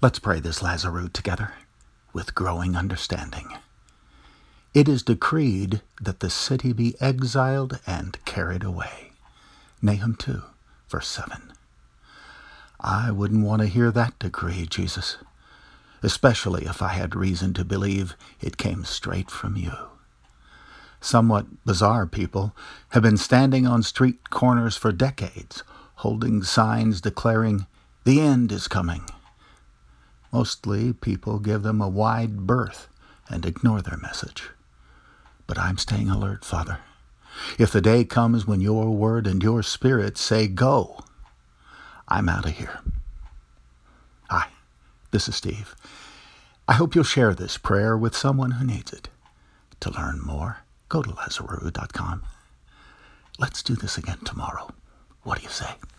Let's pray this Lazarus together with growing understanding. It is decreed that the city be exiled and carried away. Nahum 2, verse 7. I wouldn't want to hear that decree, Jesus, especially if I had reason to believe it came straight from you. Somewhat bizarre people have been standing on street corners for decades, holding signs declaring, "The end is coming." Mostly people give them a wide berth and ignore their message. But I'm staying alert, Father. If the day comes when your word and your spirit say go, I'm out of here. Hi, this is Steve. I hope you'll share this prayer with someone who needs it. To learn more, go to Lazarus.com. Let's do this again tomorrow. What do you say?